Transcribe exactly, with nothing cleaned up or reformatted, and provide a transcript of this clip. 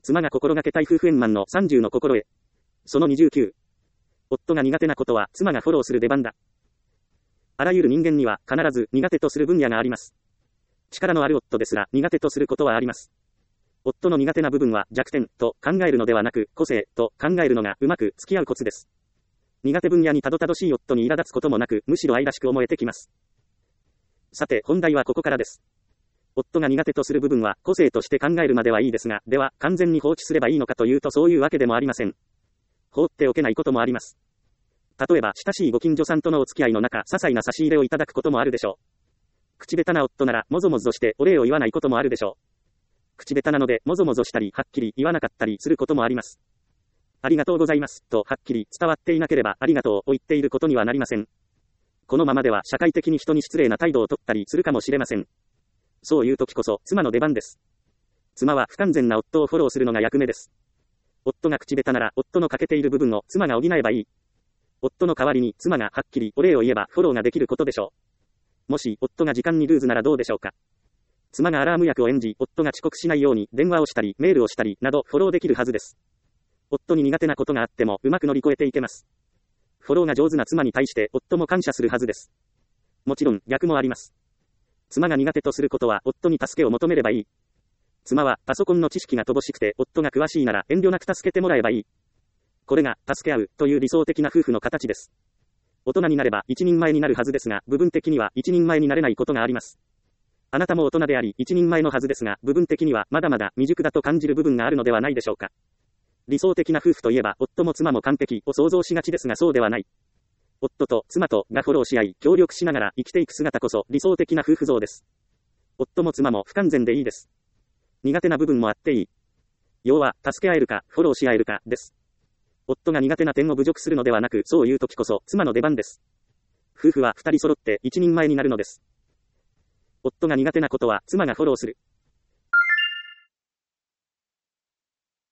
妻が心がけたい夫婦円満のさんじゅうの心得。そのにじゅうきゅう。夫が苦手なことは妻がフォローする出番だ。あらゆる人間には必ず苦手とする分野があります。力のある夫ですら苦手とすることはあります。夫の苦手な部分は弱点と考えるのではなく個性と考えるのがうまく付き合うコツです。苦手分野にたどたどしい夫に苛立つこともなくむしろ愛らしく思えてきます。さて本題はここからです。夫が苦手とする部分は個性として考えるまではいいですが、では完全に放置すればいいのかというとそういうわけでもありません。放っておけないこともあります。例えば親しいご近所さんとのお付き合いの中、些細な差し入れをいただくこともあるでしょう。口下手な夫ならもぞもぞしてお礼を言わないこともあるでしょう。口下手なのでもぞもぞしたりはっきり言わなかったりすることもあります。ありがとうございますとはっきり伝わっていなければありがとうを言っていることにはなりません。このままでは社会的に人に失礼な態度をとったりするかもしれません。そういう時こそ妻の出番です。妻は不完全な夫をフォローするのが役目です。夫が口下手なら夫の欠けている部分を妻が補えばいい。夫の代わりに妻がはっきりお礼を言えばフォローができることでしょう。もし夫が時間にルーズならどうでしょうか。妻がアラーム役を演じ、夫が遅刻しないように電話をしたりメールをしたりなどフォローできるはずです。夫に苦手なことがあってもうまく乗り越えていけます。フォローが上手な妻に対して夫も感謝するはずです。もちろん逆もあります。妻が苦手とすることは夫に助けを求めればいい。妻はパソコンの知識が乏しくて夫が詳しいなら遠慮なく助けてもらえばいい。これが助け合うという理想的な夫婦の形です。大人になれば一人前になるはずですが部分的には一人前になれないことがあります。あなたも大人であり一人前のはずですが部分的にはまだまだ未熟だと感じる部分があるのではないでしょうか。理想的な夫婦といえば夫も妻も完璧を想像しがちですがそうではない。夫と妻とがフォローし合い協力しながら生きていく姿こそ理想的な夫婦像です。夫も妻も不完全でいいです。苦手な部分もあっていい。要は助け合えるかフォローし合えるかです。夫が苦手な点を侮辱するのではなくそういう時こそ妻の出番です。夫婦は二人揃って一人前になるのです。夫が苦手なことは妻がフォローする。